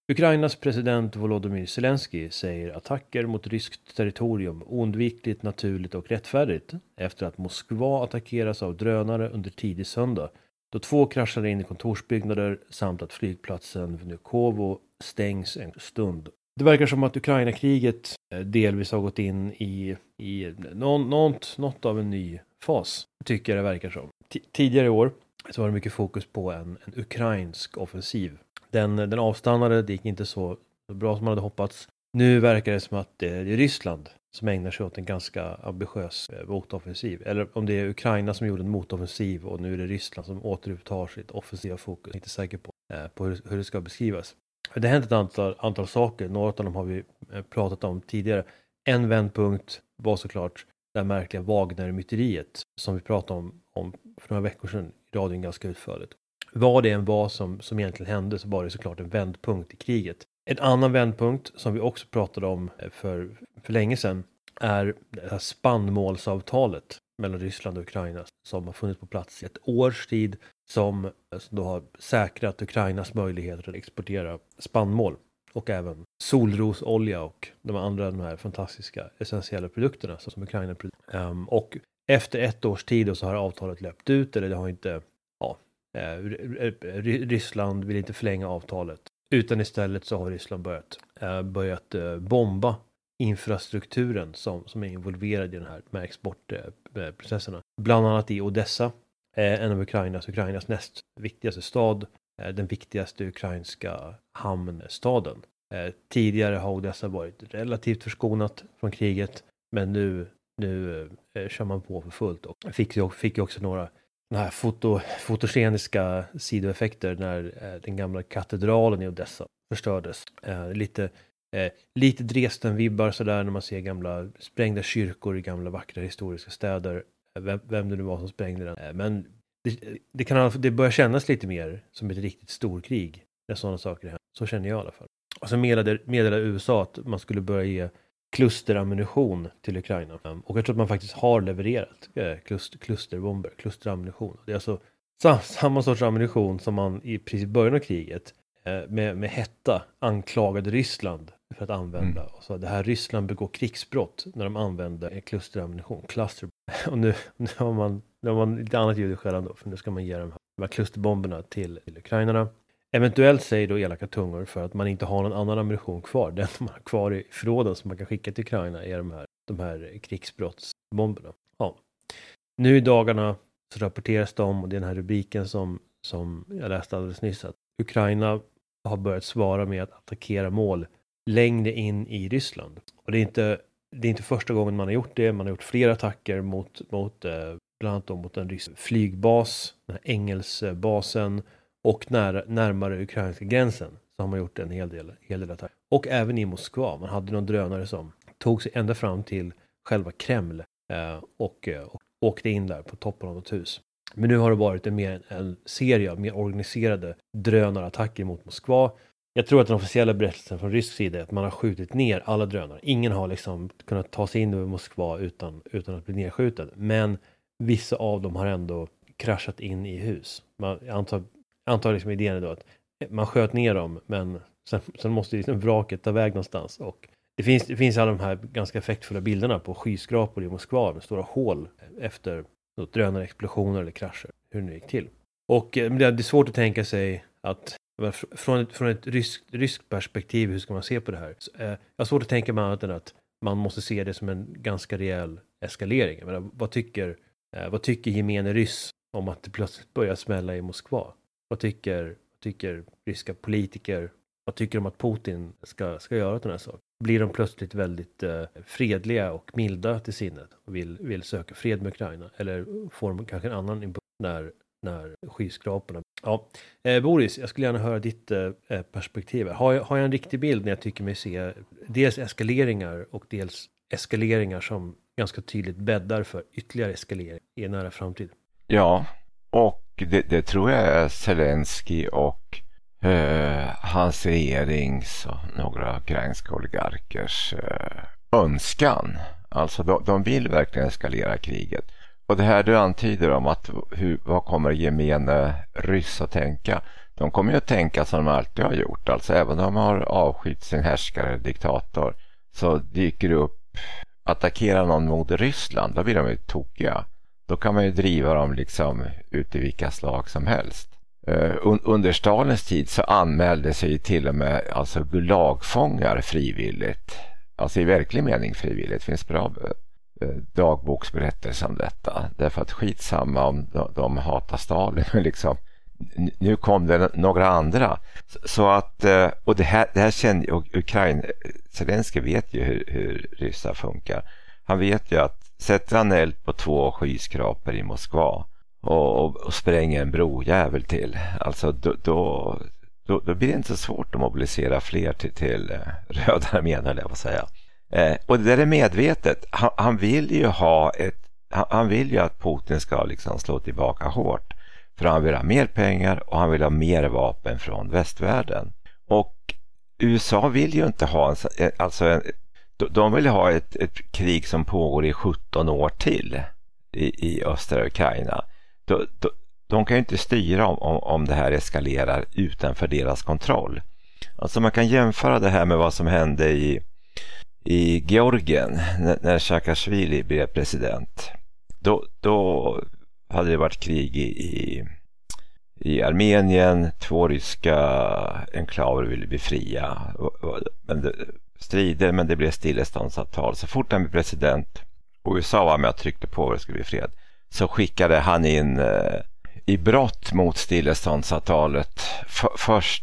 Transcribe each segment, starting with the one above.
Ukrainas president Volodymyr Zelensky säger attacker mot ryskt territorium oundvikligt, naturligt och rättfärdigt efter att Moskva attackeras av drönare under tidig söndag, då 2 kraschade in i kontorsbyggnader samt att flygplatsen Vnukovo stängs en stund. Det verkar som att Ukraina-kriget delvis har gått in i något av en ny fas, tycker jag det verkar som. Tidigare i år så var det mycket fokus på en ukrainsk offensiv. Den avstannade, det gick inte så bra som man hade hoppats. Nu verkar det som att det är Ryssland som ägnar sig åt en ganska ambitiös motoffensiv. Eller om det är Ukraina som gjorde en motoffensiv och nu är det Ryssland som återupptar sitt offensiva fokus. Jag är inte säker på hur det ska beskrivas. Det har hänt ett antal saker, några av dem har vi pratat om tidigare. En vändpunkt var såklart det märkliga Wagner-myteriet som vi pratade om för några veckor sedan i radion ganska utförligt. Vad det än var som egentligen hände så var det såklart en vändpunkt i kriget. En annan vändpunkt som vi också pratade om för länge sedan är det här spannmålsavtalet mellan Ryssland och Ukraina som har funnits på plats i ett års tid som då har säkrat Ukrainas möjligheter att exportera spannmål och även solrosolja och de här fantastiska essentiella produkterna som Ukraina producerar. Och efter ett års tid så har avtalet löpt ut, eller det har inte, Ryssland vill inte förlänga avtalet, utan istället så har Ryssland börjat bomba infrastrukturen som är involverad i de här exportprocesserna. Bland annat i Odessa, en av Ukrainas näst viktigaste stad, den viktigaste ukrainska hamnstaden. Tidigare har Odessa varit relativt förskonat från kriget, men nu kör man på för fullt och fick ju också några här fotogeniska sidoeffekter när den gamla katedralen i Odessa förstördes. Lite Dresden-vibbar sådär när man ser gamla sprängda kyrkor i gamla vackra historiska städer. Vem det nu var som sprängde den. Men det börjar kännas lite mer som ett riktigt storkrig när sådana saker händer. Så känner jag i alla fall. Och så meddelade USA att man skulle börja ge klusterammunition till Ukraina. Och jag tror att man faktiskt har levererat klusterbomber, klusterammunition. Det är alltså samma sorts ammunition som man i precis början av kriget med hetta anklagade Ryssland för att använda. Och så det här Ryssland begår krigsbrott när de använder klusterammunition, och nu har man lite annat ljud i skällan då, för nu ska man ge de här klusterbomberna till ukrainarna. Eventuellt säger då elaka tungor för att man inte har någon annan ammunition kvar. Den man har kvar i förråden som man kan skicka till Ukraina är de här krigsbrottsbomberna. Ja. Nu i dagarna så rapporteras det om, och det är den här rubriken som jag läste alldeles nyss, att Ukraina har börjat svara med att attackera mål längre in i Ryssland. Och det är inte första gången man har gjort det. Man har gjort flera attacker mot bland annat mot en rysk flygbas, den här Engelsbasen, och närmare ukrainska gränsen så har man gjort en hel del attacker. Och även i Moskva. Man hade någon drönare som tog sig ända fram till själva Kreml och åkte in där på toppen av något hus. Men nu har det varit en serie av mer organiserade drönarattacker mot Moskva. Jag tror att den officiella berättelsen från rysk sida är att man har skjutit ner alla drönare. Ingen har liksom kunnat ta sig in över Moskva utan att bli nedskjuten. Men vissa av dem har ändå kraschat in i hus. Jag antar liksom idén då att man sköt ner dem, men sen måste liksom vraket ta väg någonstans. Och det finns alla de här ganska effektfulla bilderna på skyskrapor i Moskva med stora hål efter drönarexplosioner eller krascher, hur det gick till. Och det är svårt att tänka sig att från ett ryskt perspektiv, hur ska man se på det här? Jag har svårt att tänka mig annat än att man måste se det som en ganska rejäl eskalering. Jag menar, vad tycker gemene ryss om att det plötsligt börjar smälla i Moskva? Vad tycker ryska politiker? Vad tycker de att Putin ska göra den här saken? Blir de plötsligt väldigt fredliga och milda till sinnet och vill söka fred med Ukraina? Eller får de kanske en annan impuls när skyskraporna... Ja, Boris, jag skulle gärna höra ditt perspektiv. Har jag en riktig bild när jag tycker mig se dels eskaleringar och dels eskaleringar som ganska tydligt bäddar för ytterligare eskalering i en nära framtid? Ja, och det tror jag är Zelensky och hans regerings och några ukrainska oligarkers önskan. Alltså de vill verkligen eskalera kriget. Och det här du antyder om att vad kommer gemene ryss att tänka? de kommer ju att tänka som de alltid har gjort. Alltså även om de har avskytt sin härskare, diktator, så dyker det upp, attackera någon mot Ryssland, då blir de ju tokiga. Då kan man ju driva dem liksom ut i vilka slag som helst. Under Stalins tid så anmälde sig till och med alltså gulagfångar frivilligt. Alltså i verklig mening frivilligt. Det finns bra dagboksberättelser om detta. Därför att skitsamma om de hatar Stalin. Liksom. Nu kom det några andra. Så att, och det här känner Ukraina, Zelenskyj vet ju hur ryssar funkar. Han vet ju att sätter han eld på 2 skyskrapor i Moskva och spränger en brojävel till, alltså då blir det inte så svårt att mobilisera fler till Röda armén, eller vad säga. Och det där är medvetet. Han vill ju han vill ju att Putin ska liksom slå tillbaka hårt, för han vill ha mer pengar och han vill ha mer vapen från västvärlden. Och USA vill ju inte ha de vill ha ett krig som pågår i 17 år till i östra Ukraina. De kan ju inte styra om det här eskalerar utanför deras kontroll. Alltså man kan jämföra det här med vad som hände i Georgien när Saakashvili blev president. Då hade det varit krig i Armenien. 2 ryska enklaver ville bli fria. Men det blev stilleståndsavtal. Så fort han blev president och USA var med och tryckte på att det skulle bli fred, så skickade han in i brott mot stilleståndsavtalet först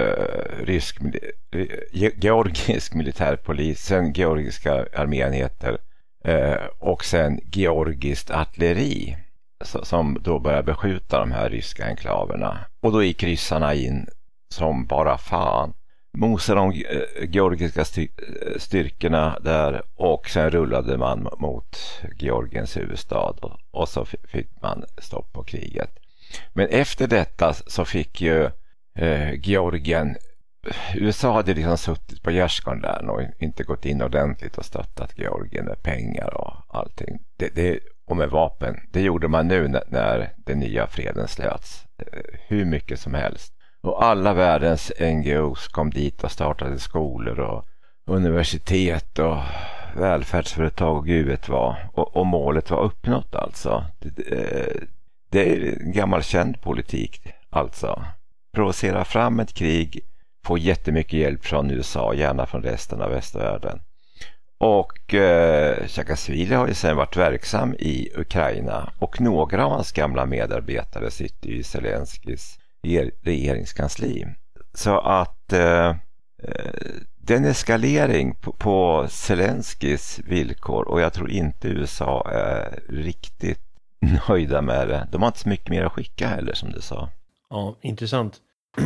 georgisk militärpolis, sen georgiska arméenheter och sen georgiskt artilleri som då började beskjuta de här ryska enklaverna. Och då gick ryssarna in som bara fan, mosade de georgiska styrkorna där, och sen rullade man mot Georgiens huvudstad och så fick man stopp på kriget. Men efter detta så fick ju Georgien, USA hade liksom suttit på gärdsgården där och inte gått in ordentligt och stöttat Georgien med pengar och allting. Och med vapen. Det gjorde man nu när den nya freden slöts. Hur mycket som helst. Och alla världens NGOs kom dit och startade skolor och universitet och välfärdsföretag och gud vet vad. Och målet var uppnått alltså. Det är en gammal känd politik alltså. Provocera fram ett krig, få jättemycket hjälp från USA, gärna från resten av västvärlden. Och Saakashvili har ju sedan varit verksam i Ukraina, och några av hans gamla medarbetare sitter i Zelenskyjs regeringskansli. Så att den eskalering på Zelenskyjs villkor, och jag tror inte USA är riktigt nöjda med det. De har inte så mycket mer att skicka heller, som du sa. Ja, intressant.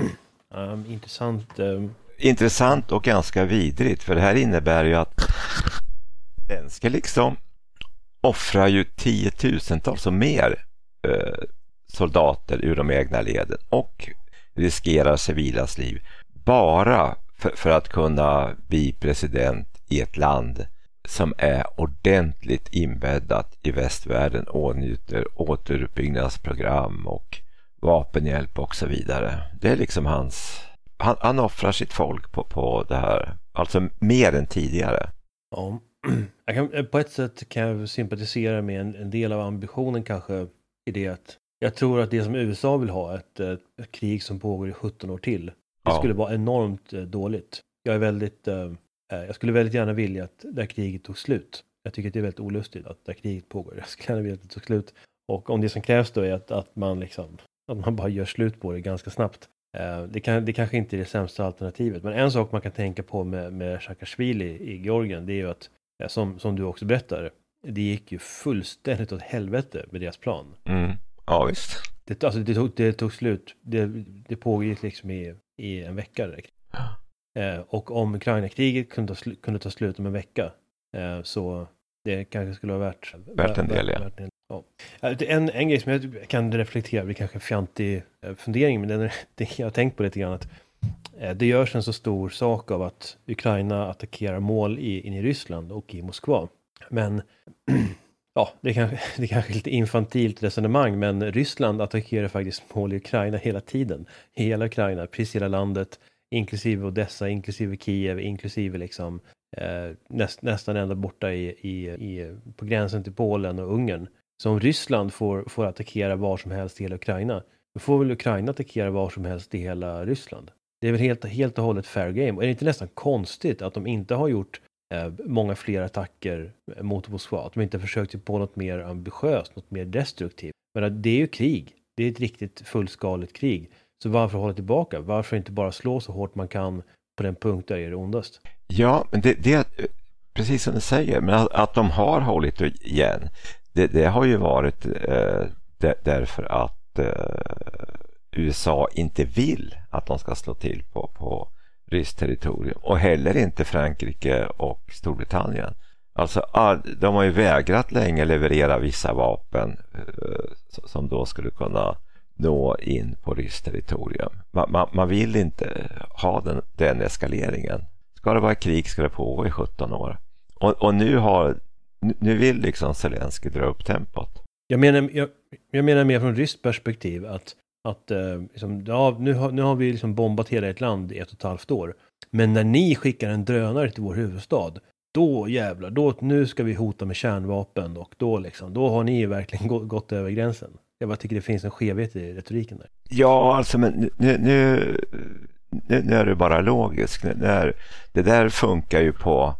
Intressant och ganska vidrigt, för det här innebär ju att Zelenskyj liksom offrar ju 10 000-tals och mer soldater ur de egna leden och riskerar civilas liv bara för att kunna bli president i ett land som är ordentligt inbäddat i västvärlden och åtnjuter återuppbyggnadsprogram och vapenhjälp och så vidare. Det är liksom han offrar sitt folk på det här, alltså mer än tidigare. Ja, på ett sätt kan jag sympatisera med en del av ambitionen kanske i det att jag tror att det som USA vill ha, ett krig som pågår i 17 år till, det skulle vara enormt dåligt. Jag skulle väldigt gärna vilja att det här kriget tog slut. Jag tycker att det är väldigt olustigt att det här kriget pågår. Jag skulle gärna vilja att det tog slut. Och om det som krävs då är att man bara gör slut på det ganska snabbt. Det kanske inte är det sämsta alternativet. Men en sak man kan tänka på med Saakashvili i Georgien, det är ju att, som du också berättar, det gick ju fullständigt åt helvete med deras plan. Mm. Ja, visst. Det tog slut. Det pågick liksom i en vecka direkt. Och om Ukraina-kriget kunde ta slut om en vecka, så det kanske skulle vara värt en del, ja. En grej som jag kan reflektera, det är kanske en fjantig fundering, men det jag har tänkt på lite grann, att det görs en så stor sak av att Ukraina attackerar mål in i Ryssland och i Moskva. Men ja, det är kanske lite infantilt resonemang, men Ryssland attackerar faktiskt mål i Ukraina hela tiden. Hela Ukraina, precis hela landet, inklusive Odessa, inklusive Kiev, inklusive liksom nästan ända borta på gränsen till Polen och Ungern. Så om Ryssland får attackera var som helst i hela Ukraina, då får väl Ukraina attackera var som helst i hela Ryssland. Det är väl helt och hållet fair game. Och är det inte nästan konstigt att de inte har gjort många fler attacker mot Moskva? Att de inte har försökt sig på något mer ambitiöst, något mer destruktivt. Men det är ju krig. Det är ett riktigt fullskaligt krig. Så varför hålla tillbaka? Varför inte bara slå så hårt man kan på den punkt där det är ondast? Ja, men det är precis som du säger, men att de har hållit igen, det har ju varit därför att USA inte vill att de ska slå till på ryskt territorium, och heller inte Frankrike och Storbritannien. Alltså de har ju vägrat länge leverera vissa vapen som då skulle kunna nå in på ryskt territorium. Man vill inte ha den eskaleringen. Ska det vara krig ska det pågå i 17 år. Och nu vill liksom Zelensky dra upp tempot. Jag menar mer från ryskt perspektiv att liksom, ja, nu har vi liksom bombat hela ett land i 1,5 år. Men när ni skickar en drönare till vår huvudstad, då jävlar, nu ska vi hota med kärnvapen, och då har ni verkligen gått över gränsen. Jag bara tycker det finns en skevhet i retoriken där. Ja, alltså men nu är det bara logiskt. Det där funkar ju på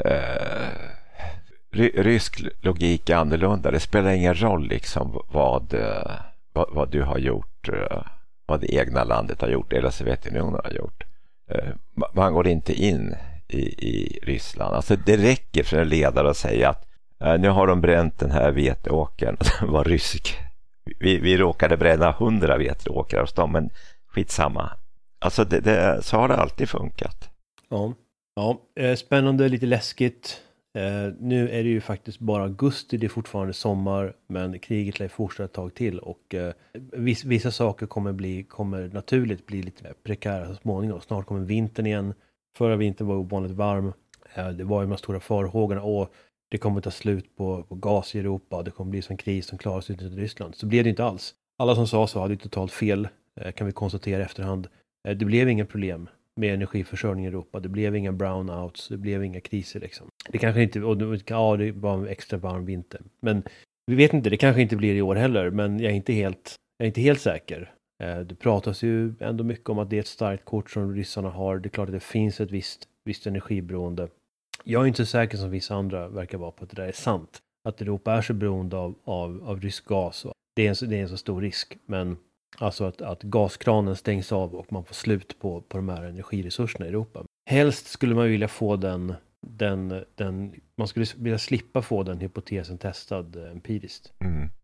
rysk logik är annorlunda. Det spelar ingen roll liksom vad du har gjort, vad det egna landet har gjort eller Sovjetunionen har gjort. Man går inte in i Ryssland. Alltså det räcker för en ledare att säga att nu har de bränt den här veteåkern. Den var rysk. Vi råkade bränna 100 veteåkrar hos dem, men skitsamma. Alltså så har det alltid funkat. Ja, spännande, lite läskigt. Nu är det ju faktiskt bara augusti, det är fortfarande sommar, men kriget lär fortsätta ett tag till, och vissa saker kommer naturligt bli lite prekära så småningom. Snart kommer vintern igen. Förra vintern var ovanligt varm. Det var ju de stora farhågorna, och det kommer ta slut på gas i Europa, det kommer bli en kris som klarar sig ut i Ryssland. Så blev det inte alls. Alla som sa så hade totalt fel, kan vi konstatera i efterhand. Det blev inga problem med energiförsörjning i Europa. Det blev inga brownouts, det blev inga kriser liksom. Det kanske inte, det var en extra varm vinter. Men vi vet inte, det kanske inte blir i år heller, men jag är inte helt säker. Det pratas ju ändå mycket om att det är ett starkt kort som ryssarna har. Det är klart att det finns ett visst energiberoende. Jag är inte så säker som vissa andra verkar vara på att det där är sant. Att Europa är så beroende av rysk gas. Det är en så stor risk, men alltså att gaskranen stängs av och man får slut på de här energiresurserna i Europa. Helst skulle man vilja få man skulle vilja slippa få den hypotesen testad empiriskt.